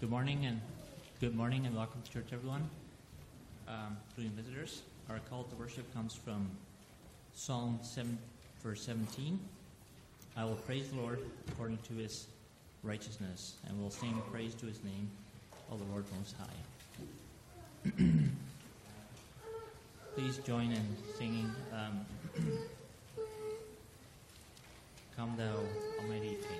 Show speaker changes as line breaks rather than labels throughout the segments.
Good morning and welcome to church, everyone, including visitors. Our call to worship comes from Psalm 7, verse 17. I will praise the Lord according to his righteousness, and will sing praise to his name, O the Lord Most High. Please join in singing, Come Thou Almighty King.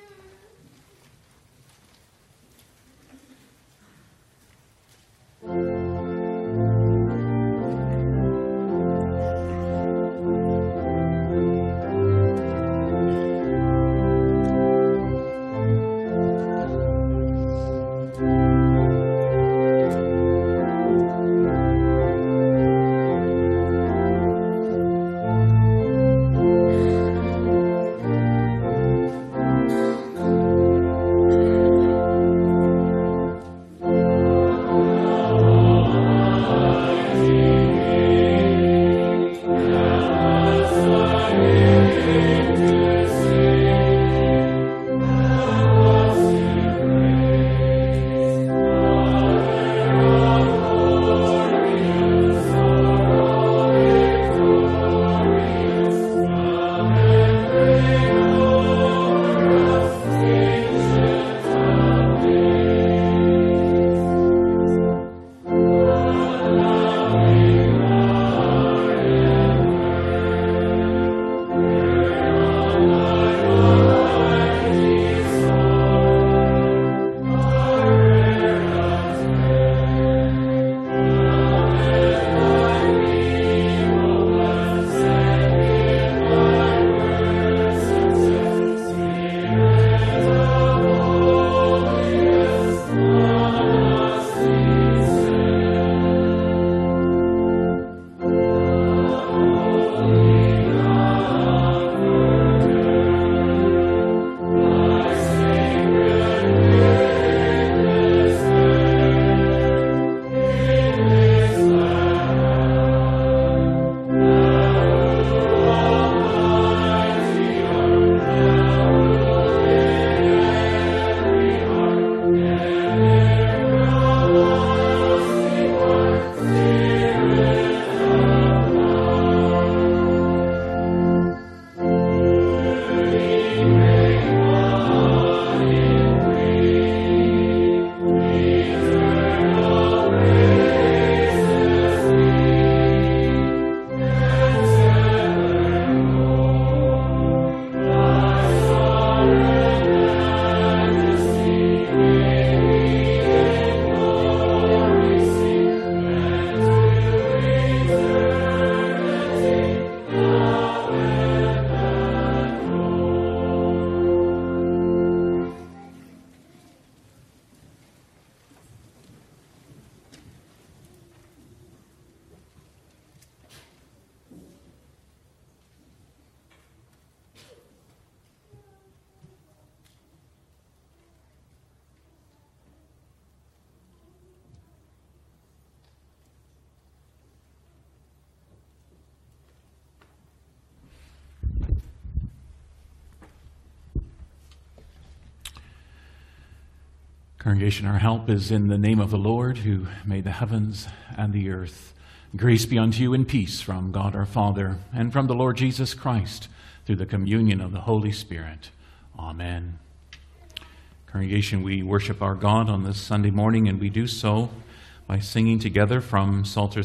Congregation, our help is in the name of the Lord who made the heavens and the earth. Grace be unto you and peace from God our Father and from the Lord Jesus Christ through the communion of the Holy Spirit. Amen. Congregation, we worship our God on this Sunday morning, and we do so by singing together from Psalter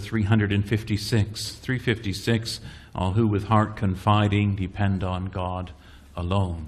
356. 356, all who with heart confiding depend on God alone.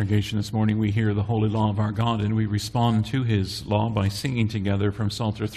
Congregation, this morning we hear the holy law of our God, and we respond to his law by singing together from Psalter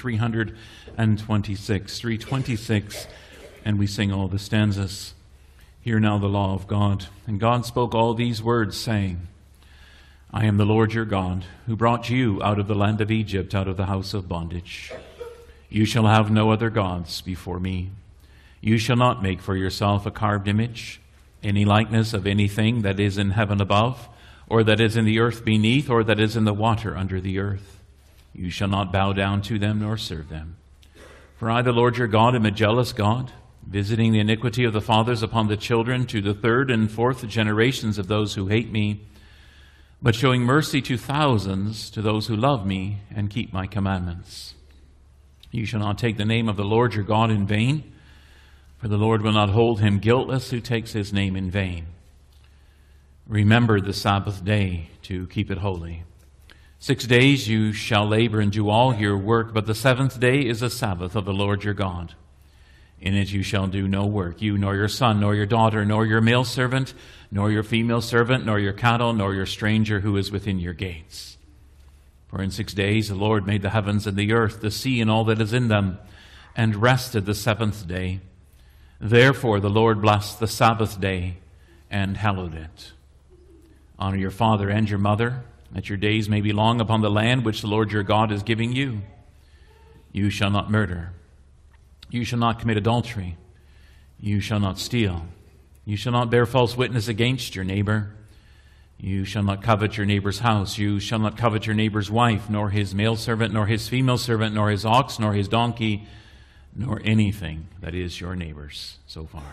326, and we sing all the stanzas. Hear now the law of God. And God spoke all these words, saying, I am the Lord your God, who brought you out of the land of Egypt, out of the house of bondage. You shall have no other gods before me. You shall not make for yourself a carved image, any likeness of anything that is in heaven above, or that is in the earth beneath, or that is in the water under the earth. You shall not bow down to them nor serve them. For I, the Lord your God, am a jealous God, visiting the iniquity of the fathers upon the children to the third and fourth generations of those who hate me, but showing mercy to thousands, to those who love me and keep my commandments. You shall not take the name of the Lord your God in vain, for the Lord will not hold him guiltless who takes his name in vain. Remember the Sabbath day to keep it holy. 6 days you shall labor and do all your work, but the seventh day is a Sabbath of the Lord your God. In it you shall do no work, you nor your son, nor your daughter, nor your male servant, nor your female servant, nor your cattle, nor your stranger who is within your gates. For in 6 days the Lord made the heavens and the earth, the sea and all that is in them, and rested the seventh day. Therefore the Lord blessed the Sabbath day and hallowed it. Honor your father and your mother, that your days may be long upon the land which the Lord your God is giving you. You shall not murder. You shall not commit adultery. You shall not steal. You shall not bear false witness against your neighbor. You shall not covet your neighbor's house. You shall not covet your neighbor's wife, nor his male servant, nor his female servant, nor his ox, nor his donkey, nor anything that is your neighbor's. So far.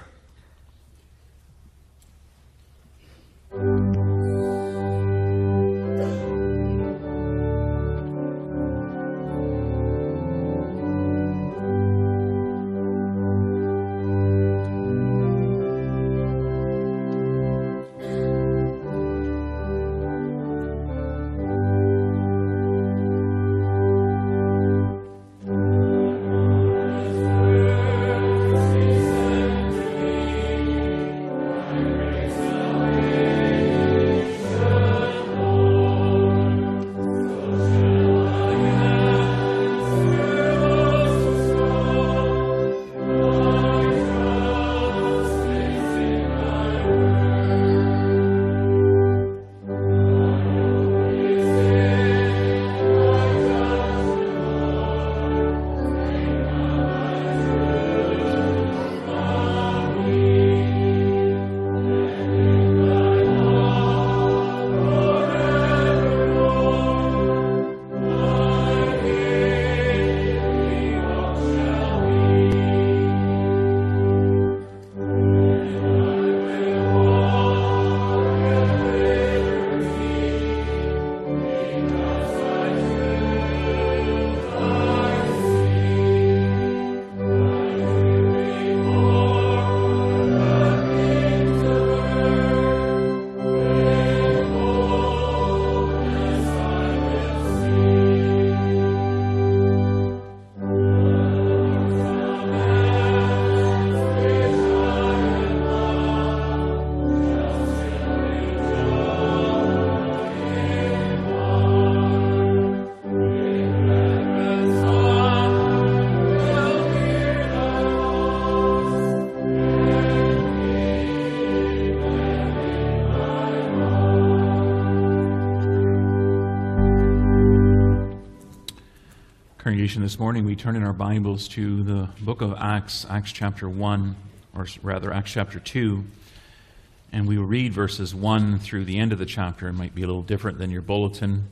Congregation, this morning we turn in our Bibles to the book of Acts, Acts chapter 1, or rather Acts chapter 2, and we will read verses 1 through the end of the chapter. It might be a little different than your bulletin.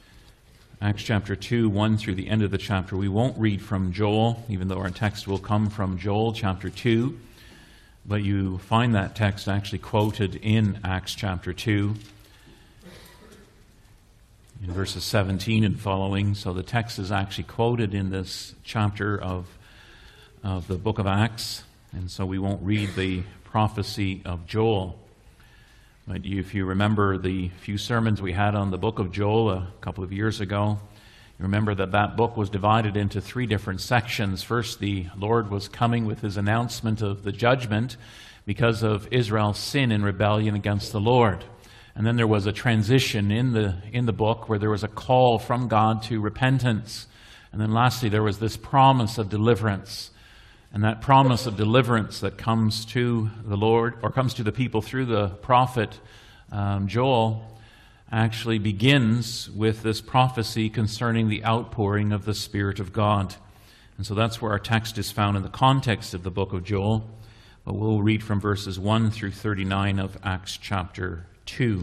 Acts chapter 2, 1 through the end of the chapter. We won't read from Joel, even though our text will come from Joel chapter 2, but you find that text actually quoted in Acts chapter 2. In verses 17 and following. So the text is actually quoted in this chapter of the book of Acts. And so we won't read the prophecy of Joel. But if you remember the few sermons we had on the book of Joel a couple of years ago, you remember that that book was divided into three different sections. First, the Lord was coming with his announcement of the judgment because of Israel's sin and rebellion against the Lord. And then there was a transition in the book where there was a call from God to repentance. And then lastly, there was this promise of deliverance. And that promise of deliverance that comes to the Lord, or comes to the people through the prophet Joel, actually begins with this prophecy concerning the outpouring of the Spirit of God. And so that's where our text is found in the context of the book of Joel. But we'll read from verses 1 through 39 of Acts chapter 2.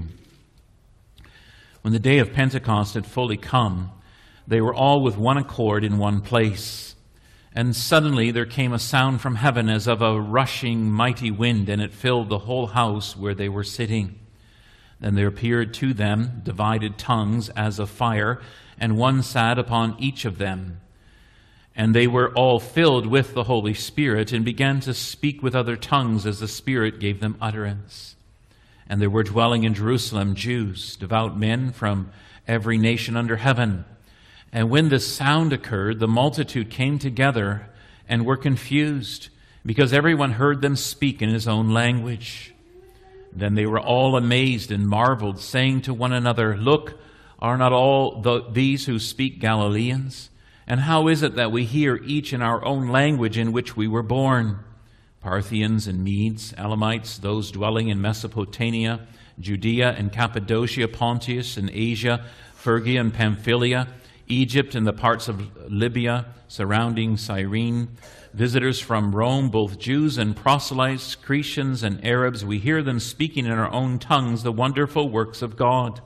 When the day of Pentecost had fully come, they were all with one accord in one place. And suddenly there came a sound from heaven as of a rushing mighty wind, and it filled the whole house where they were sitting. Then there appeared to them divided tongues as of fire, and one sat upon each of them. And they were all filled with the Holy Spirit, and began to speak with other tongues as the Spirit gave them utterance. And there were dwelling in Jerusalem Jews, devout men from every nation under heaven. And when this sound occurred, the multitude came together and were confused, because everyone heard them speak in his own language. Then they were all amazed and marveled, saying to one another, "Look, are not all these who speak Galileans? And how is it that we hear each in our own language in which we were born? Parthians and Medes, Elamites, those dwelling in Mesopotamia, Judea and Cappadocia, Pontus and Asia, Phrygia and Pamphylia, Egypt and the parts of Libya surrounding Cyrene, visitors from Rome, both Jews and proselytes, Cretians and Arabs, we hear them speaking in our own tongues the wonderful works of God."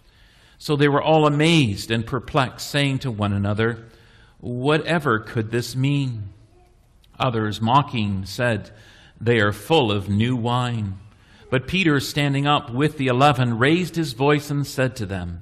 So they were all amazed and perplexed, saying to one another, "Whatever could this mean?" Others, mocking, said, "They are full of new wine." But Peter, standing up with the 11, raised his voice and said to them,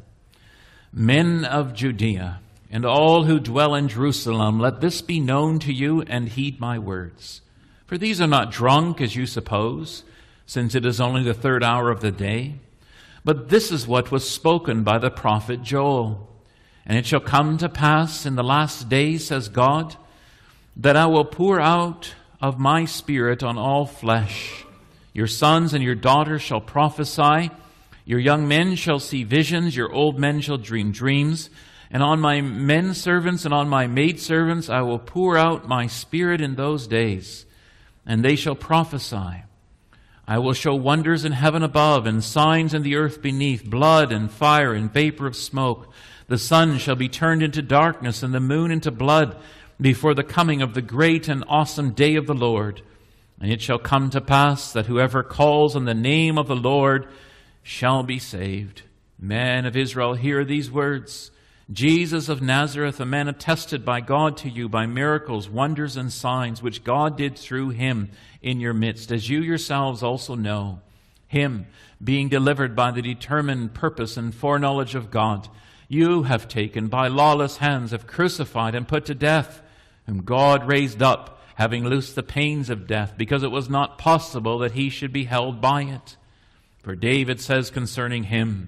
"Men of Judea, and all who dwell in Jerusalem, let this be known to you, and heed my words. For these are not drunk, as you suppose, since it is only the third hour of the day. But this is what was spoken by the prophet Joel. And it shall come to pass in the last days, says God, that I will pour out of my Spirit on all flesh. Your sons and your daughters shall prophesy. Your young men shall see visions, your old men shall dream dreams. And on my men servants and on my maid servants I will pour out my Spirit in those days, and they shall prophesy. I will show wonders in heaven above and signs in the earth beneath, blood and fire and vapor of smoke. The sun shall be turned into darkness and the moon into blood before the coming of the great and awesome day of the Lord. And it shall come to pass that whoever calls on the name of the Lord shall be saved. Men of Israel, hear these words. Jesus of Nazareth, a man attested by God to you by miracles, wonders, and signs, which God did through him in your midst, as you yourselves also know. Him, being delivered by the determined purpose and foreknowledge of God, you have taken by lawless hands, have crucified and put to death, whom God raised up, having loosed the pains of death, because it was not possible that he should be held by it. For David says concerning him,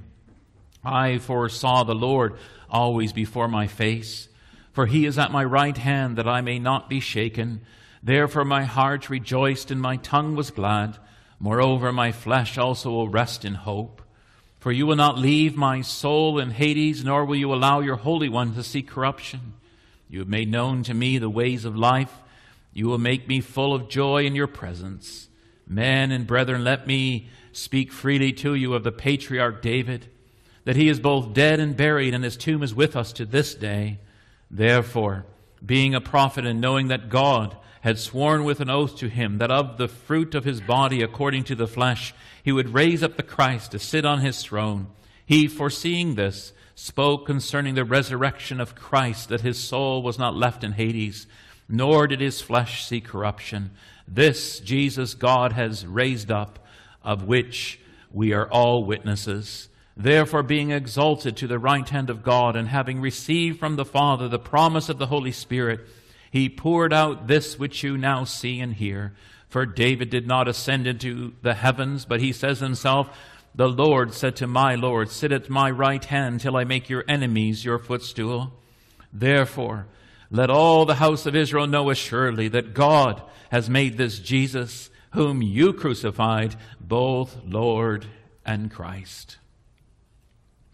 I foresaw the Lord always before my face, for he is at my right hand, that I may not be shaken. Therefore my heart rejoiced and my tongue was glad. Moreover, my flesh also will rest in hope. For you will not leave my soul in Hades, nor will you allow your Holy One to see corruption. You have made known to me the ways of life. You will make me full of joy in your presence. Men and brethren, let me speak freely to you of the patriarch David, that he is both dead and buried, and his tomb is with us to this day. Therefore, being a prophet and knowing that God had sworn with an oath to him that of the fruit of his body according to the flesh he would raise up the Christ to sit on his throne, he, foreseeing this, spoke concerning the resurrection of Christ, that his soul was not left in Hades, nor did his flesh see corruption. This Jesus God has raised up, of which we are all witnesses. Therefore, being exalted to the right hand of God, and having received from the Father the promise of the Holy Spirit, he poured out this which you now see and hear. For David did not ascend into the heavens, but he says himself, the Lord said to my Lord, sit at my right hand till I make your enemies your footstool. Therefore, let all the house of Israel know assuredly that God has made this Jesus, whom you crucified, both Lord and Christ.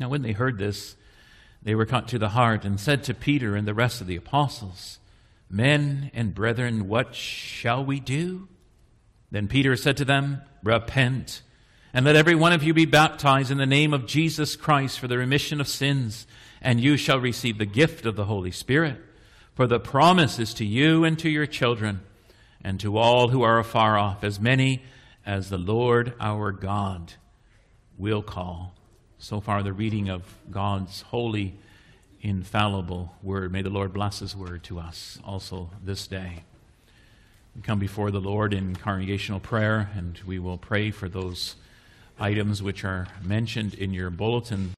Now when they heard this, they were cut to the heart and said to Peter and the rest of the apostles, Men and brethren, what shall we do? Then Peter said to them, Repent, and let every one of you be baptized in the name of Jesus Christ for the remission of sins, and you shall receive the gift of the Holy Spirit. For the promise is to you and to your children, and to all who are afar off, as many as the Lord our God will call. So far, the reading of God's holy, infallible word. May the Lord bless His word to us also this day. We come before the Lord in congregational prayer, and we will pray for those items which are mentioned in your bulletin.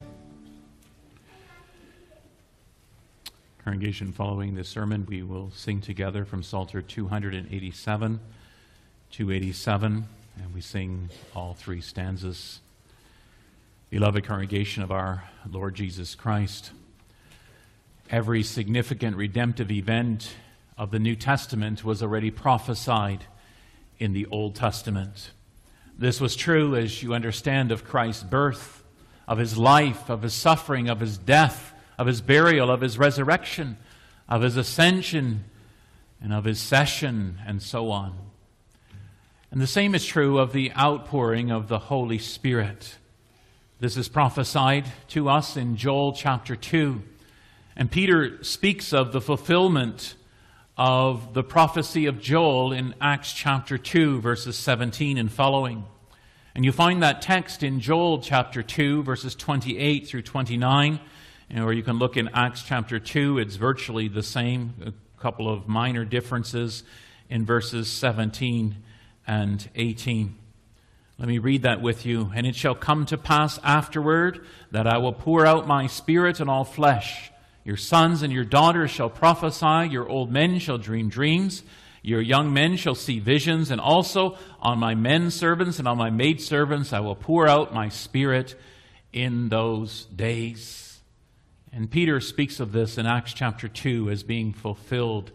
Congregation, following this sermon, we will sing together from Psalter 287, 287, and we sing all three stanzas. Beloved congregation of our Lord Jesus Christ, every significant redemptive event of the New Testament was already prophesied in the Old Testament. This was true, as you understand, of Christ's birth, of His life, of His suffering, of His death, of His burial, of His resurrection, of His ascension, and of His session, and so on. And the same is true of the outpouring of the Holy Spirit. This is prophesied to us in Joel chapter 2. And Peter speaks of the fulfillment of the prophecy of Joel in Acts chapter 2, verses 17 and following. And you find that text in Joel chapter 2, verses 28 through 29. Or you can look in Acts chapter 2, it's virtually the same, a couple of minor differences in verses 17 and 18. Let me read that with you. And it shall come to pass afterward that I will pour out my Spirit on all flesh. Your sons and your daughters shall prophesy, your old men shall dream dreams, your young men shall see visions, and also on my men servants and on my maid servants I will pour out my Spirit in those days. And Peter speaks of this in Acts chapter 2 as being fulfilled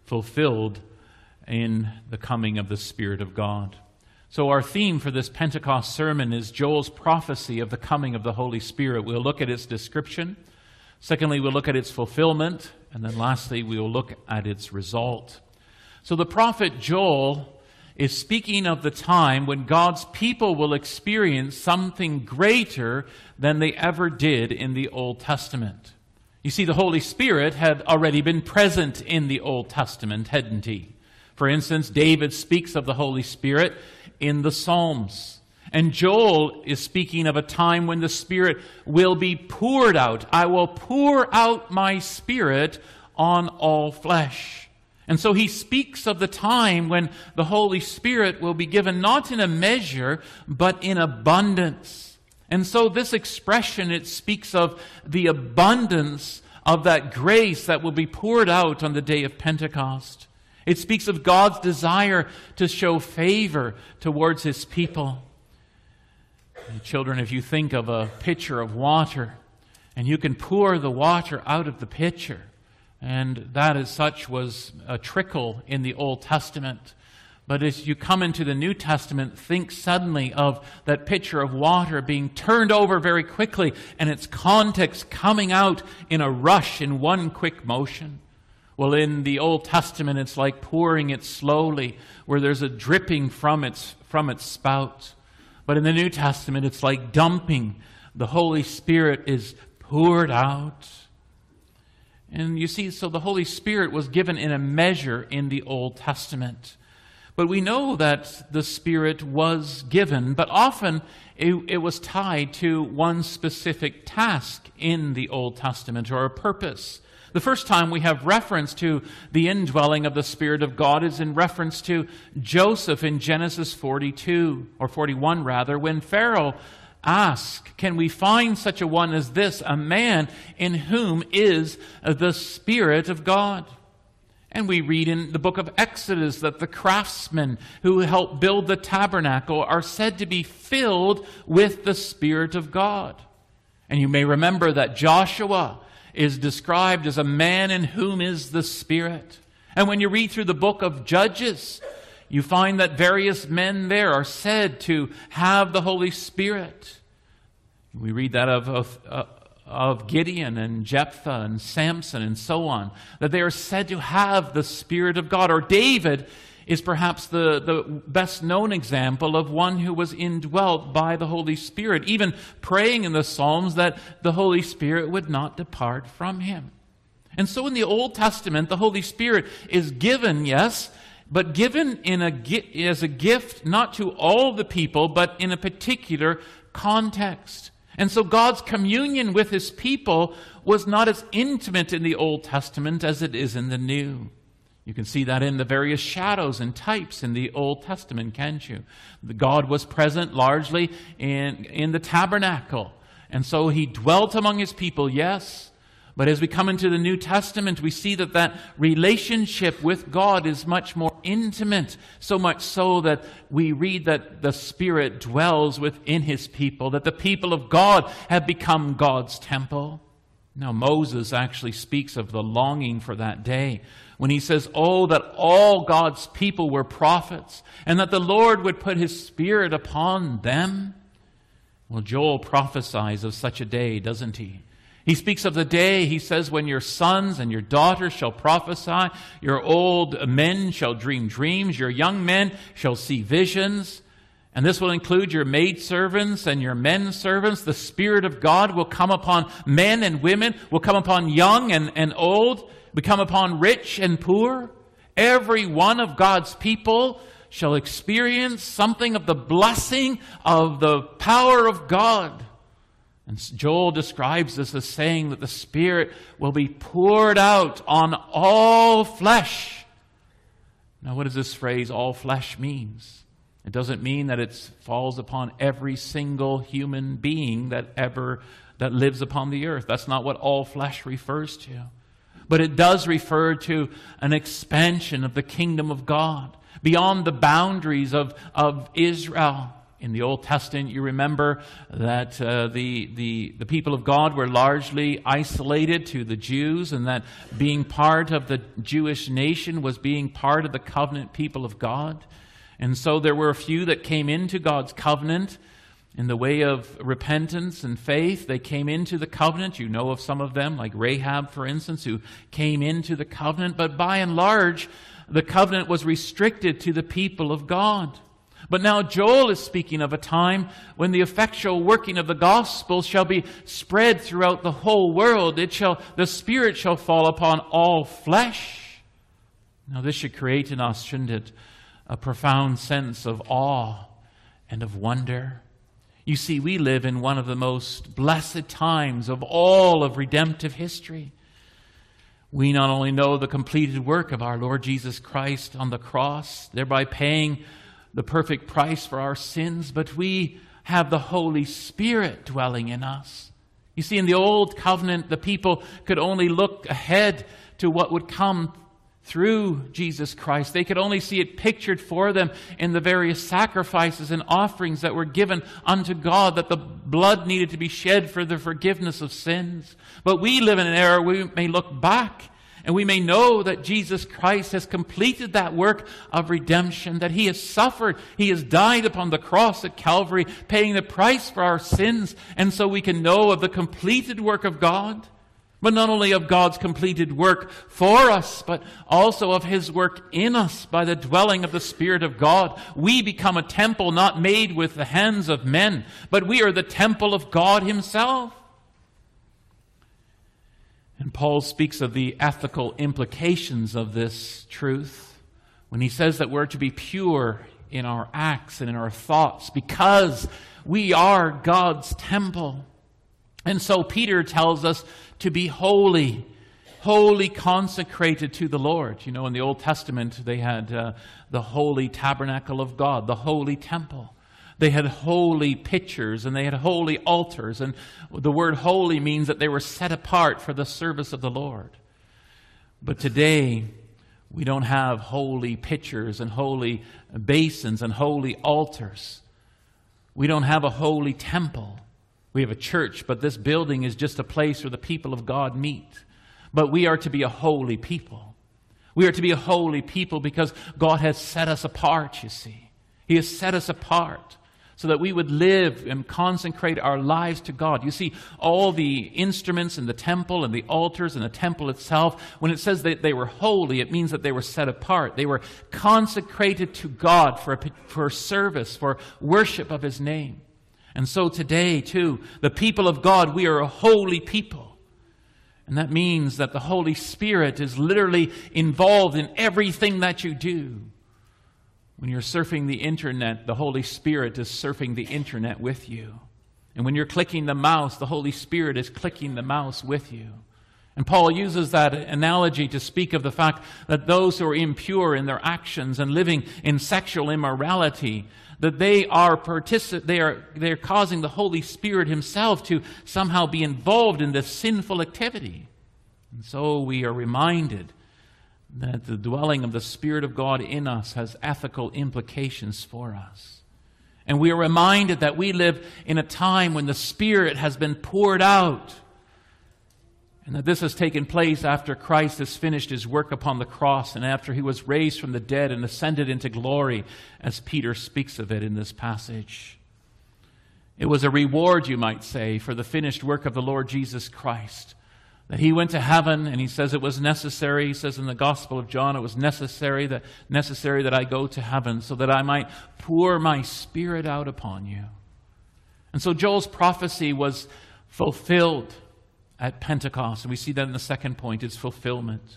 in the coming of the Spirit of God. So our theme for this Pentecost sermon is Joel's prophecy of the coming of the Holy Spirit. We'll look at its description. Secondly, we'll look at its fulfillment. And then lastly, we will look at its result. So the prophet Joel is speaking of the time when God's people will experience something greater than they ever did in the Old Testament. You see, the Holy Spirit had already been present in the Old Testament, hadn't He? For instance, David speaks of the Holy Spirit in the Psalms. And Joel is speaking of a time when the Spirit will be poured out. I will pour out my Spirit on all flesh. And so he speaks of the time when the Holy Spirit will be given not in a measure, but in abundance. And so this expression, it speaks of the abundance of that grace that will be poured out on the day of Pentecost. It speaks of God's desire to show favor towards His people. Children, if you think of a pitcher of water, and you can pour the water out of the pitcher, and that as such was a trickle in the Old Testament. But as you come into the New Testament, think suddenly of that pitcher of water being turned over very quickly and its contents coming out in a rush, in one quick motion. Well, in the Old Testament, it's like pouring it slowly, where there's a dripping from its spout. But in the New Testament, it's like dumping. The Holy Spirit is poured out. And you see, so the Holy Spirit was given in a measure in the Old Testament. But we know that the Spirit was given, but often it was tied to one specific task in the Old Testament, or a purpose. The first time we have reference to the indwelling of the Spirit of God is in reference to Joseph in Genesis 42, or 41 rather, when Pharaoh asked, can we find such a one as this, a man in whom is the Spirit of God? And we read in the book of Exodus that the craftsmen who helped build the tabernacle are said to be filled with the Spirit of God. And you may remember that Joshua is described as a man in whom is the Spirit. And when you read through the book of Judges, you find that various men there are said to have the Holy Spirit. We read that of of Gideon and Jephthah and Samson and so on, that they are said to have the Spirit of God. Or David is perhaps the best known example of one who was indwelt by the Holy Spirit, even praying in the Psalms that the Holy Spirit would not depart from him. And so in the Old Testament, the Holy Spirit is given, yes, but given as a gift not to all the people, but in a particular context. And so God's communion with his people was not as intimate in the Old Testament as it is in the New. You can see that in the various shadows and types in the Old Testament, can't you? God was present largely in the tabernacle. And so he dwelt among his people, yes. But as we come into the New Testament, we see that relationship with God is much more intimate, so much so that we read that the Spirit dwells within his people, that the people of God have become God's temple. Now, Moses actually speaks of the longing for that day when he says, "Oh, that all God's people were prophets, and that the Lord would put his Spirit upon them." Well, Joel prophesies of such a day, doesn't he? He speaks of the day, he says, when your sons and your daughters shall prophesy, your old men shall dream dreams, your young men shall see visions. And this will include your maidservants and your men servants. The Spirit of God will come upon men and women, will come upon young and old, will come upon rich and poor. Every one of God's people shall experience something of the blessing of the power of God. And Joel describes this as saying that the Spirit will be poured out on all flesh. Now, what does this phrase, all flesh, means? It doesn't mean that it falls upon every single human being that lives upon the earth. That's not what all flesh refers to. But it does refer to an expansion of the kingdom of God beyond the boundaries of Israel. In the Old Testament, you remember that the people of God were largely isolated to the Jews, and that being part of the Jewish nation was being part of the covenant people of God. And so there were a few that came into God's covenant in the way of repentance and faith. They came into the covenant. You know of some of them, like Rahab, for instance, who came into the covenant. But by and large, the covenant was restricted to the people of God. But now Joel is speaking of a time when the effectual working of the gospel shall be spread throughout the whole world. The Spirit shall fall upon all flesh. Now this should create in us, shouldn't it, a profound sense of awe and of wonder. You see, we live in one of the most blessed times of all of redemptive history. We not only know the completed work of our Lord Jesus Christ on the cross, thereby paying the perfect price for our sins, but we have the Holy Spirit dwelling in us. You see, in the Old Covenant, the people could only look ahead to what would come through Jesus Christ. They could only see it pictured for them in the various sacrifices and offerings that were given unto God, that the blood needed to be shed for the forgiveness of sins. But we live in an era where we may look back and we may know that Jesus Christ has completed that work of redemption, that he has suffered, he has died upon the cross at Calvary, paying the price for our sins. And so we can know of the completed work of God, but not only of God's completed work for us, but also of his work in us by the dwelling of the Spirit of God. We become a temple not made with the hands of men, but we are the temple of God himself. And Paul speaks of the ethical implications of this truth when he says that we're to be pure in our acts and in our thoughts because we are God's temple. And so Peter tells us to be holy, wholly consecrated to the Lord. You know, in the Old Testament, they had the holy tabernacle of God, the holy temple. They had holy pictures and they had holy altars. And the word holy means that they were set apart for the service of the Lord. But today, we don't have holy pictures and holy basins and holy altars. We don't have a holy temple. We have a church, but this building is just a place where the people of God meet. But we are to be a holy people. We are to be a holy people because God has set us apart, you see. He has set us apart. so that we would live and consecrate our lives to God. You see, all the instruments in the temple and the altars and the temple itself, when it says that they were holy, it means that they were set apart. They were consecrated to God for service, for worship of His name. And so today, too, the people of God, we are a holy people. And that means that the Holy Spirit is literally involved in everything that you do. When you're surfing the internet, the Holy Spirit is surfing the internet with you. And when you're clicking the mouse, the Holy Spirit is clicking the mouse with you. And Paul uses that analogy to speak of the fact that those who are impure in their actions and living in sexual immorality, that they are causing the Holy Spirit Himself to somehow be involved in this sinful activity. And so we are reminded that the dwelling of the Spirit of God in us has ethical implications for us. And we are reminded that we live in a time when the Spirit has been poured out, and that this has taken place after Christ has finished His work upon the cross and after He was raised from the dead and ascended into glory, as Peter speaks of it in this passage. It was a reward, you might say, for the finished work of the Lord Jesus Christ. That He went to heaven, and He says it was necessary. He says in the Gospel of John, it was necessary that I go to heaven so that I might pour my Spirit out upon you. And so Joel's prophecy was fulfilled at Pentecost. And we see that in the second point, its fulfillment.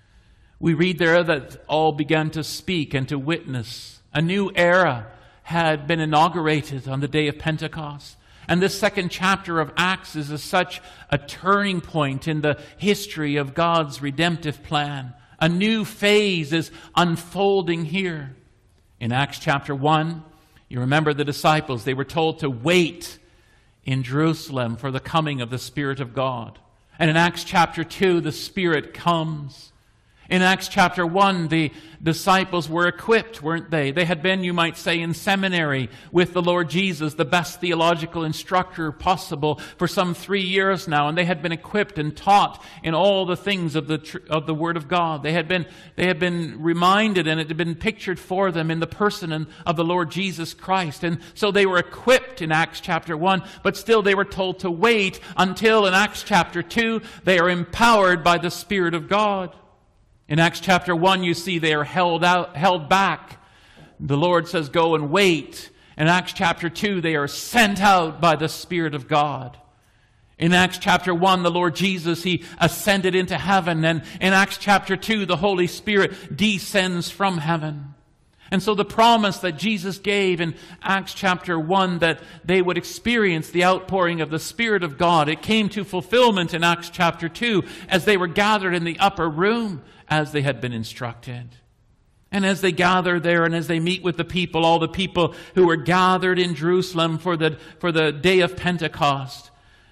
We read there that all began to speak and to witness. A new era had been inaugurated on the day of Pentecost. And this second chapter of Acts is such a turning point in the history of God's redemptive plan. A new phase is unfolding here. In Acts chapter 1, you remember the disciples, they were told to wait in Jerusalem for the coming of the Spirit of God. And in Acts chapter 2, the Spirit comes. In Acts chapter 1, the disciples were equipped, weren't they? They had been, you might say, in seminary with the Lord Jesus, the best theological instructor possible, for some 3 years now. And they had been equipped and taught in all the things of the Word of God. They had been reminded, and it had been pictured for them in the person of the Lord Jesus Christ. And so they were equipped in Acts chapter 1, but still they were told to wait until in Acts chapter 2, they are empowered by the Spirit of God. In Acts chapter 1, you see they are held back. The Lord says, go and wait. In Acts chapter 2, they are sent out by the Spirit of God. In Acts chapter 1, the Lord Jesus, He ascended into heaven. And in Acts chapter 2, the Holy Spirit descends from heaven. And so the promise that Jesus gave in Acts chapter 1 that they would experience the outpouring of the Spirit of God, it came to fulfillment in Acts chapter 2 as they were gathered in the upper room as they had been instructed. And as they gather there and as they meet with the people, all the people who were gathered in Jerusalem for the day of Pentecost,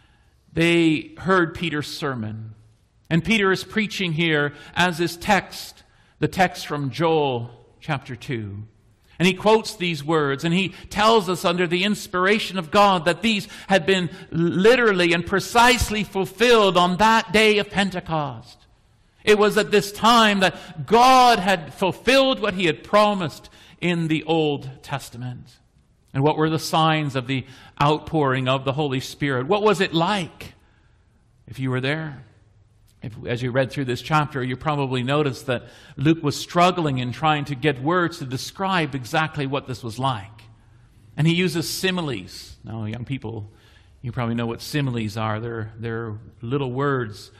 they heard Peter's sermon. And Peter is preaching here as his text, the text from Joel chapter 2. And he quotes these words, and he tells us under the inspiration of God that these had been literally and precisely fulfilled on that day of Pentecost. It was at this time that God had fulfilled what He had promised in the Old Testament. And what were the signs of the outpouring of the Holy Spirit? What was it like? If you were there, as you read through this chapter, you probably noticed that Luke was struggling in trying to get words to describe exactly what this was like. And he uses similes. Now, young people, you probably know what similes are. They're little words.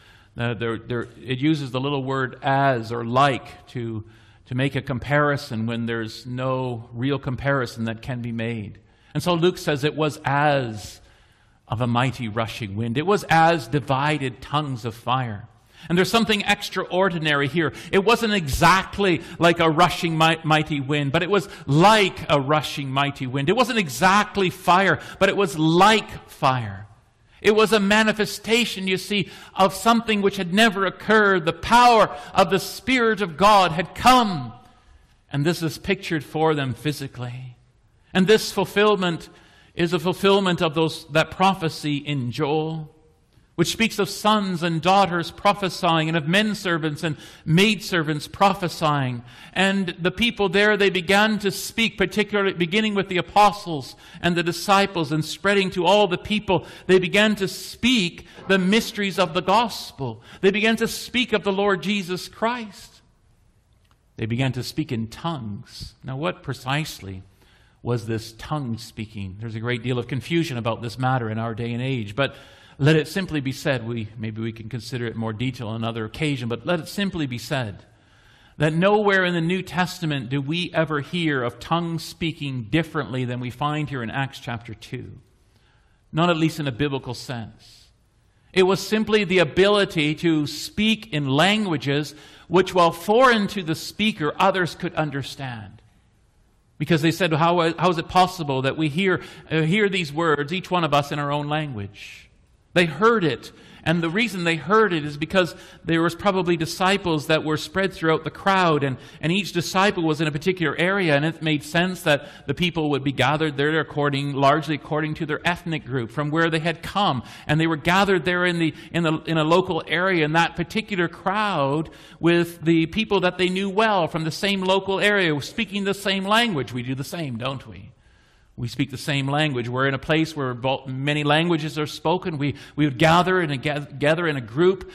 It uses the little word as or like to make a comparison when there's no real comparison that can be made. And so Luke says it was as of a mighty rushing wind. It was as divided tongues of fire. And there's something extraordinary here. It wasn't exactly like a rushing mighty wind, but it was like a rushing mighty wind. It wasn't exactly fire, but it was like fire. It was a manifestation, you see, of something which had never occurred. The power of the Spirit of God had come. And this is pictured for them physically. And this fulfillment is a fulfillment of that prophecy in Joel, which speaks of sons and daughters prophesying, and of men servants and maidservants prophesying. And the people there, they began to speak, particularly beginning with the apostles and the disciples and spreading to all the people. They began to speak the mysteries of the gospel. They began to speak of the Lord Jesus Christ. They began to speak in tongues. Now, what precisely was this tongue speaking? There's a great deal of confusion about this matter in our day and age, but let it simply be said, maybe we can consider it in more detail on another occasion, but let it simply be said that nowhere in the New Testament do we ever hear of tongue speaking differently than we find here in Acts chapter 2. Not at least in a biblical sense. It was simply the ability to speak in languages which, while foreign to the speaker, others could understand. Because they said, how is it possible that we hear these words, each one of us in our own language? They heard it, and the reason they heard it is because there was probably disciples that were spread throughout the crowd, and each disciple was in a particular area, and it made sense that the people would be gathered there largely according to their ethnic group, from where they had come, and they were gathered there in a local area, in that particular crowd, with the people that they knew well from the same local area, speaking the same language. We do the same, don't we? We speak the same language. We're in a place where many languages are spoken. We would gather in a group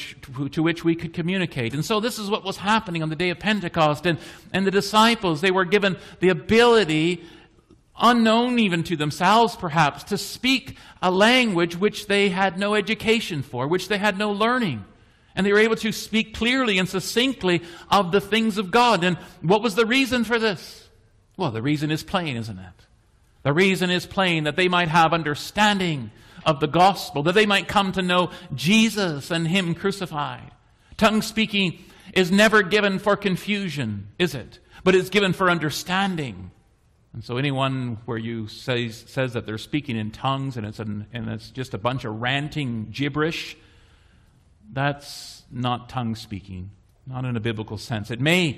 to which we could communicate. And so this is what was happening on the day of Pentecost. And the disciples, they were given the ability, unknown even to themselves perhaps, to speak a language which they had no education for, which they had no learning. And they were able to speak clearly and succinctly of the things of God. And what was the reason for this? Well, the reason is plain, isn't it? The reason is plain, that they might have understanding of the gospel, that they might come to know Jesus and Him crucified. Tongue speaking is never given for confusion, is it? But it's given for understanding. And so anyone where you says that they're speaking in tongues and it's just a bunch of ranting gibberish, that's not tongue speaking, not in a biblical sense. It may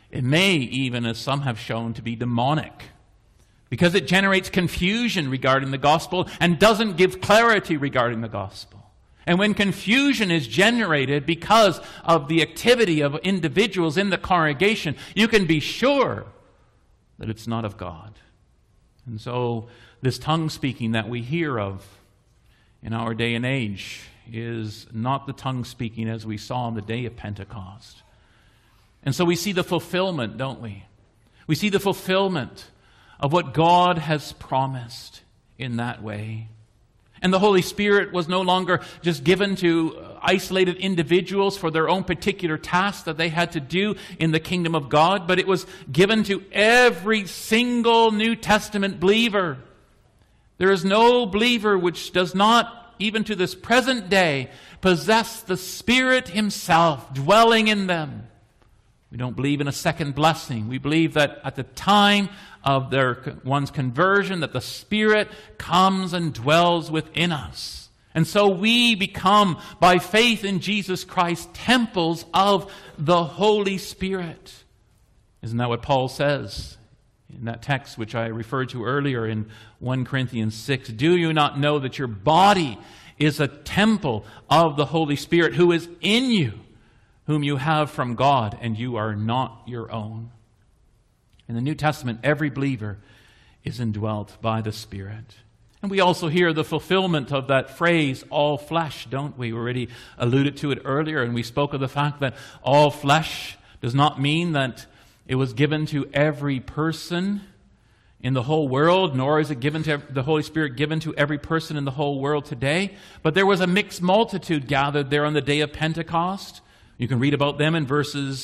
even, as some have shown, to be demonic, because it generates confusion regarding the gospel and doesn't give clarity regarding the gospel. And when confusion is generated because of the activity of individuals in the congregation, you can be sure that it's not of God. And so this tongue speaking that we hear of in our day and age is not the tongue speaking as we saw on the day of Pentecost. And so we see the fulfillment, don't we? We see the fulfillment of what God has promised in that way. And the Holy Spirit was no longer just given to isolated individuals for their own particular task that they had to do in the kingdom of God, but it was given to every single New Testament believer. There is no believer which does not, even to this present day, possess the Spirit Himself dwelling in them. We don't believe in a second blessing. We believe that at the time of one's conversion, that the Spirit comes and dwells within us. And so we become, by faith in Jesus Christ, temples of the Holy Spirit. Isn't that what Paul says in that text which I referred to earlier in 1 Corinthians 6? Do you not know that your body is a temple of the Holy Spirit who is in you, whom you have from God, and you are not your own? In the New Testament, every believer is indwelt by the Spirit. And we also hear the fulfillment of that phrase, all flesh, don't we? We already alluded to it earlier, and we spoke of the fact that all flesh does not mean that it was given to every person in the whole world, nor is it given to the Holy Spirit given to every person in the whole world today. But there was a mixed multitude gathered there on the day of Pentecost. You can read about them in verses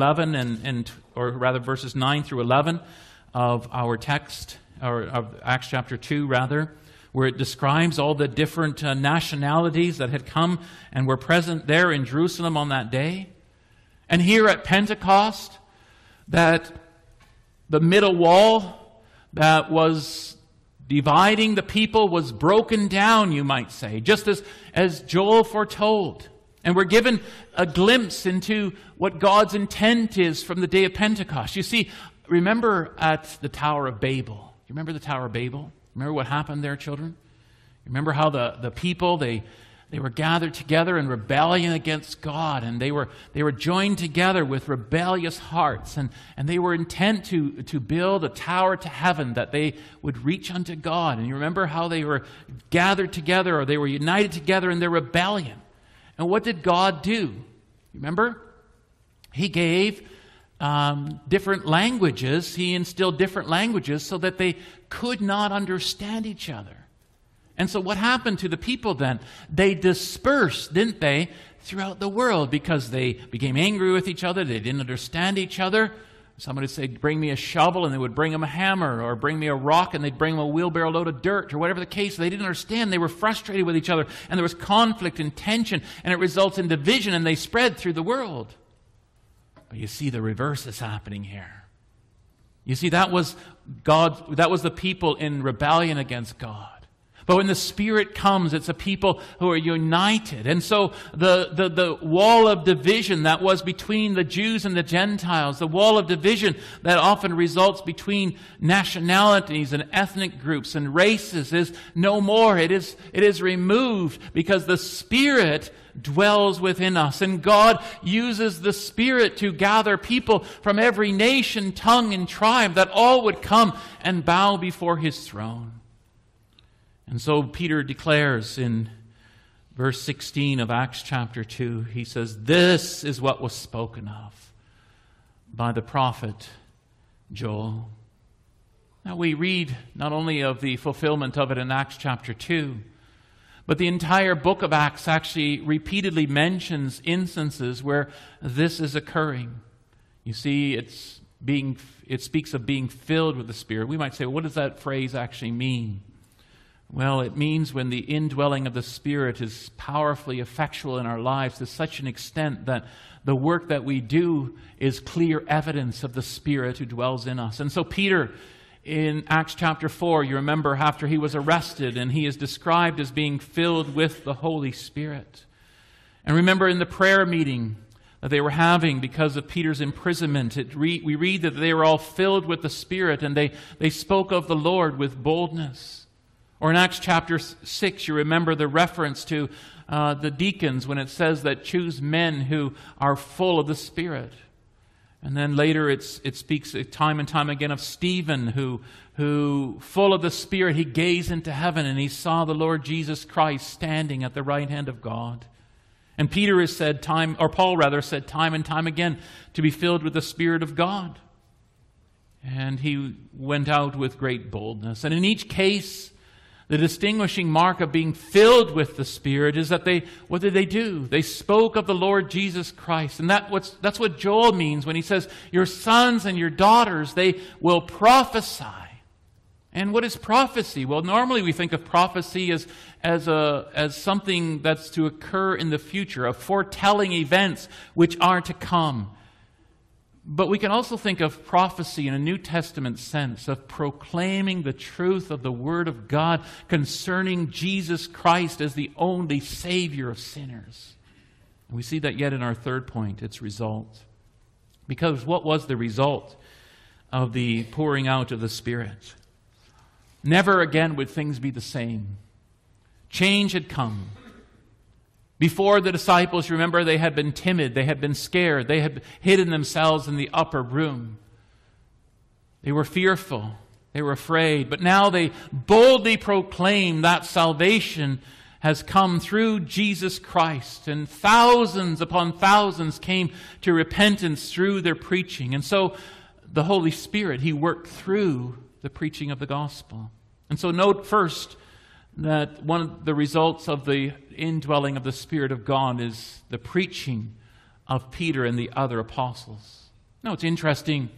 11 or rather verses 9 through 11 of our text, or of Acts chapter 2 rather, where it describes all the different nationalities that had come and were present there in Jerusalem on that day. And here at Pentecost, that the middle wall that was dividing the people was broken down, you might say, just as Joel foretold. And we're given a glimpse into what God's intent is from the day of Pentecost. You see, remember at the Tower of Babel. You remember the Tower of Babel? Remember what happened there, children? Remember how the people, they They were gathered together in rebellion against God, and they were joined together with rebellious hearts, and they were intent to build a tower to heaven that they would reach unto God. And you remember how they were gathered together, or they were united together in their rebellion. And what did God do? Remember? He gave different languages. He instilled different languages so that they could not understand each other. And so what happened to the people then? They dispersed, didn't they, throughout the world because they became angry with each other. They didn't understand each other. Somebody would say, bring me a shovel, and they would bring them a hammer, or bring me a rock, and they'd bring them a wheelbarrow load of dirt, or whatever the case. They didn't understand. They were frustrated with each other, and there was conflict and tension, and it results in division, and they spread through the world. But you see, the reverse is happening here. You see, that was the people in rebellion against God. But when the Spirit comes, it's a people who are united. And so the wall of division that was between the Jews and the Gentiles, the wall of division that often results between nationalities and ethnic groups and races, is no more. It is removed because the Spirit dwells within us. And God uses the Spirit to gather people from every nation, tongue, and tribe, that all would come and bow before His throne. And so Peter declares in verse 16 of Acts chapter 2, he says, this is what was spoken of by the prophet Joel. Now we read not only of the fulfillment of it in Acts chapter 2, but the entire book of Acts actually repeatedly mentions instances where this is occurring. You see, it speaks of being filled with the Spirit. We might say, well, what does that phrase actually mean? Well, it means when the indwelling of the Spirit is powerfully effectual in our lives to such an extent that the work that we do is clear evidence of the Spirit who dwells in us. And so Peter, in Acts chapter 4, you remember after he was arrested, and he is described as being filled with the Holy Spirit. And remember in the prayer meeting that they were having because of Peter's imprisonment, we read that they were all filled with the Spirit, and they spoke of the Lord with boldness. Or in Acts chapter 6, you remember the reference to the deacons when it says that choose men who are full of the Spirit. And then later it speaks time and time again of Stephen who full of the Spirit, he gazed into heaven and he saw the Lord Jesus Christ standing at the right hand of God. And Paul said time and time again to be filled with the Spirit of God. And he went out with great boldness. And in each case, the distinguishing mark of being filled with the Spirit is that what did they do? They spoke of the Lord Jesus Christ. And that's what Joel means when he says, your sons and your daughters, they will prophesy. And what is prophecy? Well, normally we think of prophecy as something that's to occur in the future, of foretelling events which are to come. But we can also think of prophecy in a New Testament sense, of proclaiming the truth of the Word of God concerning Jesus Christ as the only Savior of sinners. And we see that yet in our third point, its result. Because what was the result of the pouring out of the Spirit? Never again would things be the same. Change had come. Before the disciples, remember, they had been timid, they had been scared, they had hidden themselves in the upper room. They were fearful, they were afraid, but now they boldly proclaim that salvation has come through Jesus Christ, and thousands upon thousands came to repentance through their preaching. And so the Holy Spirit, He worked through the preaching of the gospel. And so note first that one of the results of the indwelling of the Spirit of God is the preaching of Peter and the other apostles. Now, it's interesting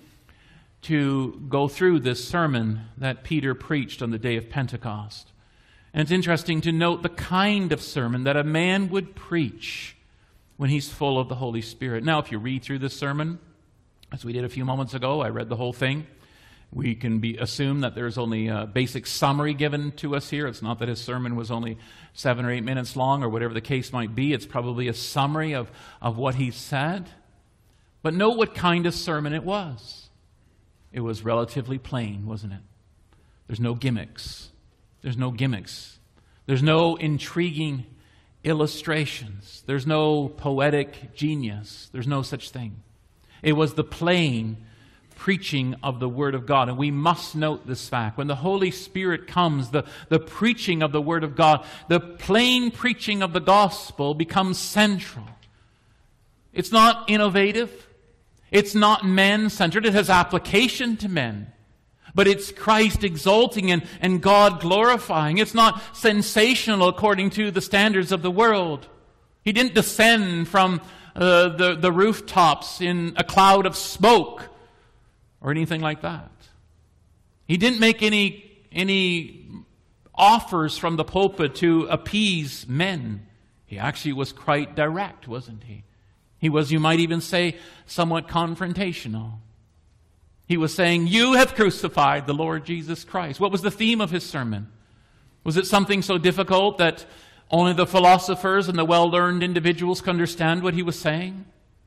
to go through this sermon that Peter preached on the day of Pentecost. And it's interesting to note the kind of sermon that a man would preach when he's full of the Holy Spirit. Now, if you read through this sermon, as we did a few moments ago, I read the whole thing. We can assume that there's only a basic summary given to us here. It's not that his sermon was only 7 or 8 minutes long or whatever the case might be. It's probably a summary of what he said. But note what kind of sermon it was. It was relatively plain, wasn't it? There's no gimmicks. There's no gimmicks. There's no intriguing illustrations. There's no poetic genius. There's no such thing. It was the plain preaching of the Word of God. And we must note this fact. When the Holy Spirit comes, the preaching of the Word of God, the plain preaching of the gospel becomes central. It's not innovative. It's not man-centered. It has application to men. But it's Christ exalting and God glorifying. It's not sensational according to the standards of the world. He didn't descend from the rooftops in a cloud of smoke or anything like that. He didn't make any offers from the pulpit to appease men. He actually was quite direct, wasn't he? He was, you might even say, somewhat confrontational. He was saying, you have crucified the Lord Jesus Christ. What was the theme of his sermon? Was it something so difficult that only the philosophers and the well-learned individuals could understand what he was saying?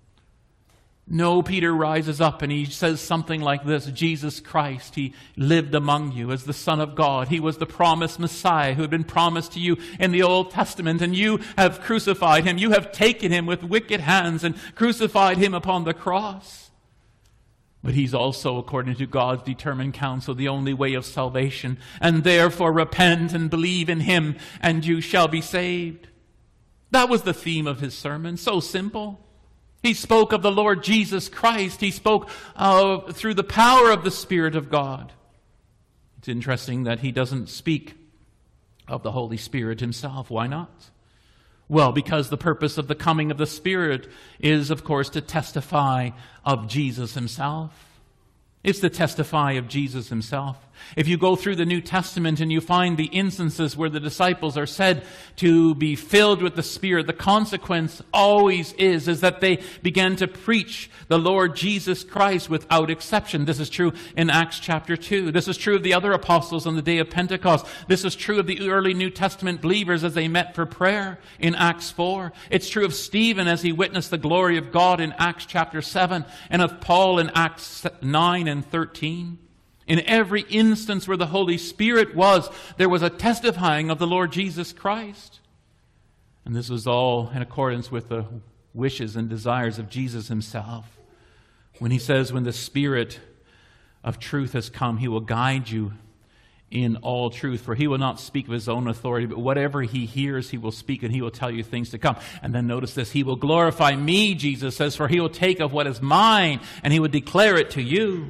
No, Peter rises up and he says something like this: Jesus Christ, he lived among you as the Son of God. He was the promised Messiah who had been promised to you in the Old Testament, and you have crucified him. You have taken him with wicked hands and crucified him upon the cross. But he's also, according to God's determined counsel, the only way of salvation. And therefore repent and believe in him, and you shall be saved. That was the theme of his sermon. So simple. He spoke of the Lord Jesus Christ. He spoke through the power of the Spirit of God. It's interesting that he doesn't speak of the Holy Spirit himself. Why not? Well, because the purpose of the coming of the Spirit is, of course, to testify of Jesus himself. It's to testify of Jesus himself. If you go through the New Testament and you find the instances where the disciples are said to be filled with the Spirit, the consequence always is that they began to preach the Lord Jesus Christ without exception. This is true in Acts chapter 2. This is true of the other apostles on the day of Pentecost. This is true of the early New Testament believers as they met for prayer in Acts 4. It's true of Stephen as he witnessed the glory of God in Acts chapter 7, and of Paul in Acts 9 and 13. In every instance where the Holy Spirit was, there was a testifying of the Lord Jesus Christ. And this was all in accordance with the wishes and desires of Jesus himself. When he says, when the Spirit of truth has come, he will guide you in all truth. For he will not speak of his own authority, but whatever he hears, he will speak, and he will tell you things to come. And then notice this: he will glorify me, Jesus says, for he will take of what is mine, and he will declare it to you.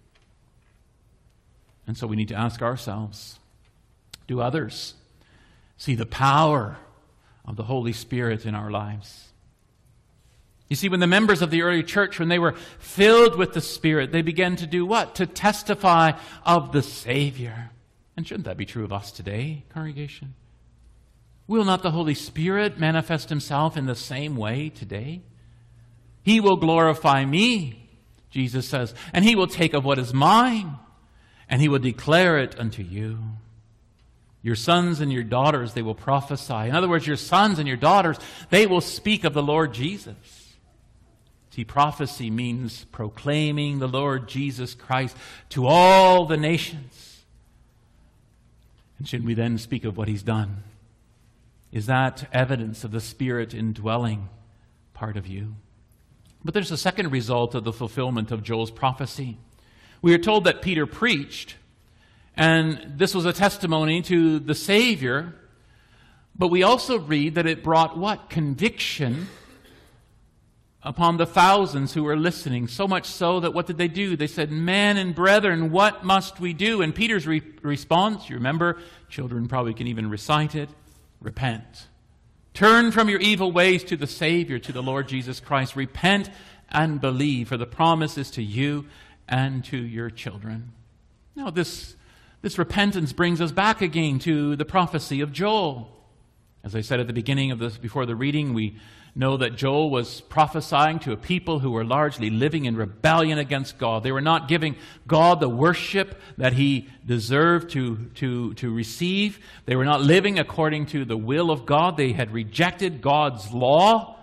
And so we need to ask ourselves, do others see the power of the Holy Spirit in our lives? You see, when the members of the early church, when they were filled with the Spirit, they began to do what? To testify of the Savior. And shouldn't that be true of us today, congregation? Will not the Holy Spirit manifest himself in the same way today? He will glorify me, Jesus says, and he will take of what is mine, and he will declare it unto you. Your sons and your daughters, they will prophesy. In other words, your sons and your daughters, they will speak of the Lord Jesus. See, prophecy means proclaiming the Lord Jesus Christ to all the nations. And should we then speak of what he's done? Is that evidence of the Spirit indwelling part of you? But there's a second result of the fulfillment of Joel's prophecy. We are told that Peter preached, and this was a testimony to the Savior, but we also read that it brought what? Conviction upon the thousands who were listening, so much so that what did they do? They said, men and brethren, what must we do? And Peter's response, you remember, children probably can even recite it, repent. Turn from your evil ways to the Savior, to the Lord Jesus Christ. Repent and believe, for the promise is to you and to your children. Now, this repentance brings us back again to the prophecy of Joel. As I said at the beginning of this, before the reading, we know that Joel was prophesying to a people who were largely living in rebellion against God. They were not giving God the worship that he deserved to receive. They were not living according to the will of God. They had rejected God's law.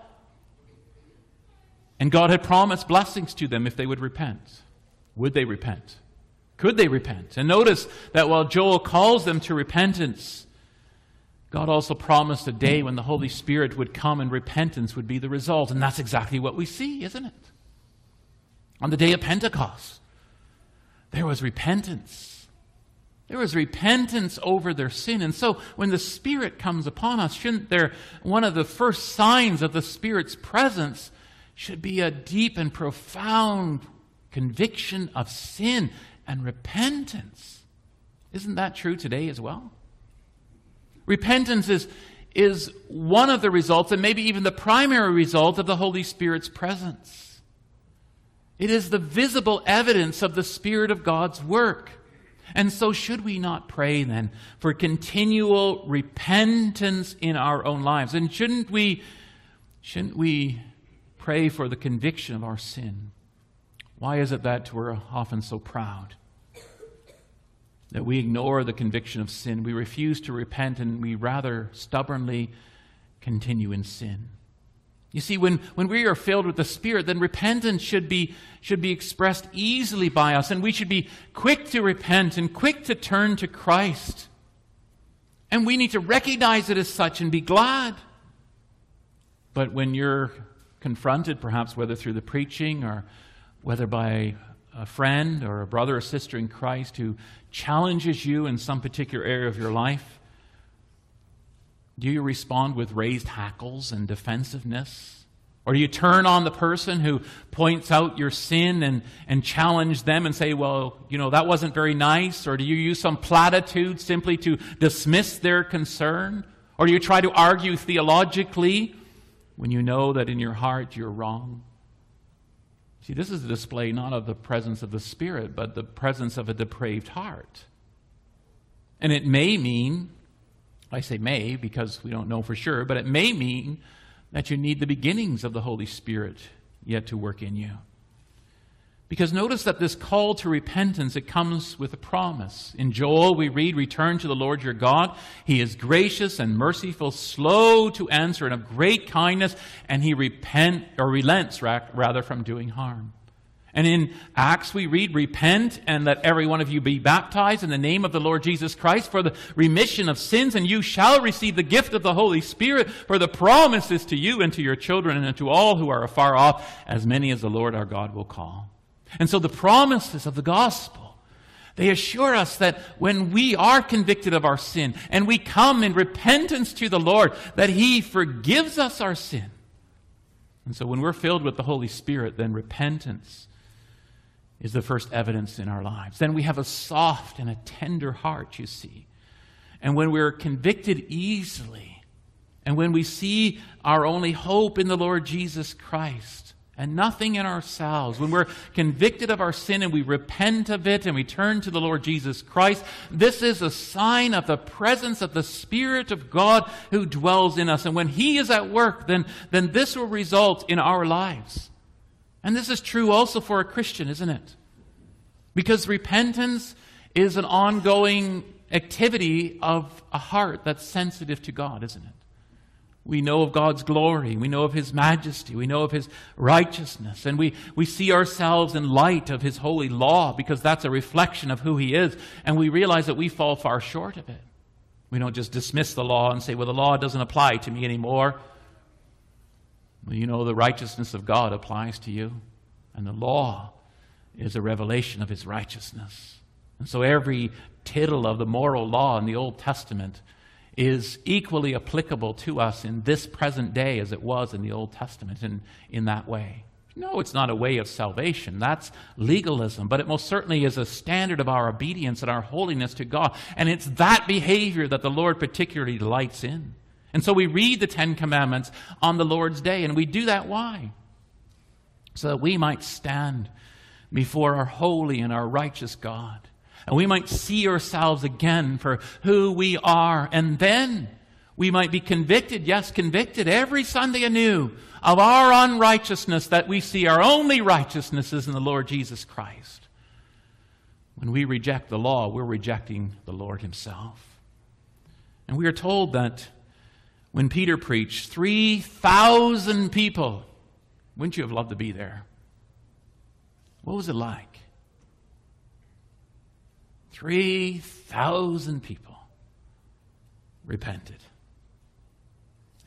And God had promised blessings to them if they would repent. Would they repent? Could they repent? And notice that while Joel calls them to repentance, God also promised a day when the Holy Spirit would come and repentance would be the result. And that's exactly what we see, isn't it? On the day of Pentecost, there was repentance. There was repentance over their sin. And so when the Spirit comes upon us, shouldn't there, one of the first signs of the Spirit's presence should be a deep and profound conviction of sin and repentance. Isn't that true today as well? Repentance is one of the results, and maybe even the primary result, of the Holy Spirit's presence. It is the visible evidence of the Spirit of God's work. And so should we not pray then for continual repentance in our own lives? And shouldn't we pray for the conviction of our sin? Why is it that we're often so proud? That we ignore the conviction of sin. We refuse to repent, and we rather stubbornly continue in sin. You see, when we are filled with the Spirit, then repentance should be expressed easily by us, and we should be quick to repent and quick to turn to Christ. And we need to recognize it as such and be glad. But when you're confronted, perhaps whether through the preaching or whether by a friend or a brother or sister in Christ who challenges you in some particular area of your life, do you respond with raised hackles and defensiveness? Or do you turn on the person who points out your sin and challenge them and say, well, that wasn't very nice? Or do you use some platitude simply to dismiss their concern? Or do you try to argue theologically when you know that in your heart you're wrong? See, this is a display not of the presence of the Spirit, but the presence of a depraved heart. And it may mean, I say may because we don't know for sure, but it may mean that you need the beginnings of the Holy Spirit yet to work in you. Because notice that this call to repentance, it comes with a promise. In Joel we read, "Return to the Lord your God. He is gracious and merciful, slow to answer, and of great kindness, and he relents from doing harm." And in Acts we read, "Repent and let every one of you be baptized in the name of the Lord Jesus Christ for the remission of sins, and you shall receive the gift of the Holy Spirit, for the promise is to you and to your children and to all who are afar off, as many as the Lord our God will call." And so the promises of the gospel, they assure us that when we are convicted of our sin and we come in repentance to the Lord, that he forgives us our sin. And so when we're filled with the Holy Spirit, then repentance is the first evidence in our lives. Then we have a soft and a tender heart, you see. And when we're convicted easily, and when we see our only hope in the Lord Jesus Christ, and nothing in ourselves, when we're convicted of our sin and we repent of it and we turn to the Lord Jesus Christ, this is a sign of the presence of the Spirit of God who dwells in us. And when he is at work, then this will result in our lives. And this is true also for a Christian, isn't it? Because repentance is an ongoing activity of a heart that's sensitive to God, isn't it? We know of God's glory. We know of his majesty. We know of his righteousness. And we see ourselves in light of his holy law because that's a reflection of who he is. And we realize that we fall far short of it. We don't just dismiss the law and say, well, the law doesn't apply to me anymore. Well, the righteousness of God applies to you. And the law is a revelation of his righteousness. And so every tittle of the moral law in the Old Testament is equally applicable to us in this present day as it was in the Old Testament in that way. No, it's not a way of salvation. That's legalism. But it most certainly is a standard of our obedience and our holiness to God. And it's that behavior that the Lord particularly delights in. And so we read the Ten Commandments on the Lord's Day. And we do that why? So that we might stand before our holy and our righteous God. And we might see ourselves again for who we are. And then we might be convicted, yes, convicted every Sunday anew of our unrighteousness, that we see our only righteousness is in the Lord Jesus Christ. When we reject the law, we're rejecting the Lord himself. And we are told that when Peter preached, 3,000 people, wouldn't you have loved to be there? What was it like? 3,000 people repented.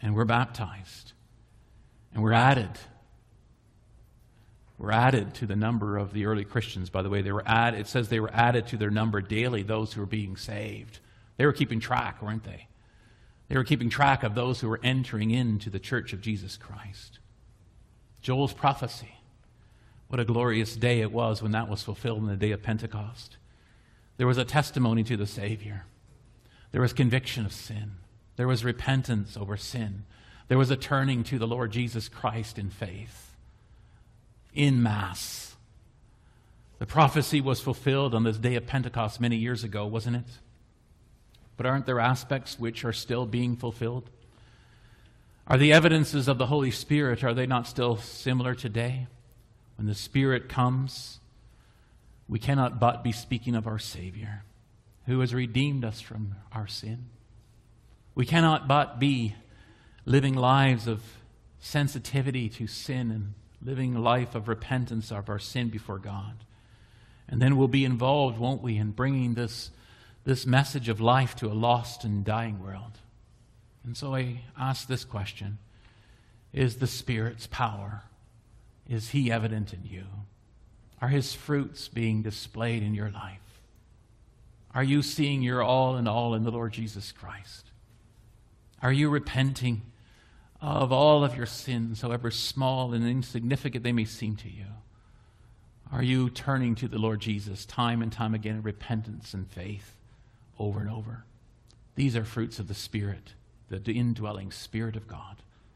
and we're baptized, and we're added. We're added to the number of the early Christians. By the way, it says they were added to their number daily, those who were being saved. They were keeping track, weren't they? They were keeping track of those who were entering into the church of Jesus Christ. Joel's prophecy. What a glorious day it was when that was fulfilled in the day of Pentecost. There was a testimony to the Savior. There was conviction of sin. There was repentance over sin. There was a turning to the Lord Jesus Christ in faith. In mass. The prophecy was fulfilled on this day of Pentecost many years ago, wasn't it? But aren't there aspects which are still being fulfilled? Are the evidences of the Holy Spirit, are they not still similar today? When the Spirit comes, we cannot but be speaking of our Savior, who has redeemed us from our sin. We cannot but be living lives of sensitivity to sin and living a life of repentance of our sin before God. And then we'll be involved, won't we, in bringing this message of life to a lost and dying world. And so I ask this question: is the Spirit's power, is He evident in you? Are His fruits being displayed in your life? Are you seeing your all in all in the Lord Jesus Christ? Are you repenting of all of your sins, however small and insignificant they may seem to you? Are you turning to the Lord Jesus time and time again in repentance and faith over and over? These are fruits of the Spirit, the indwelling Spirit of God.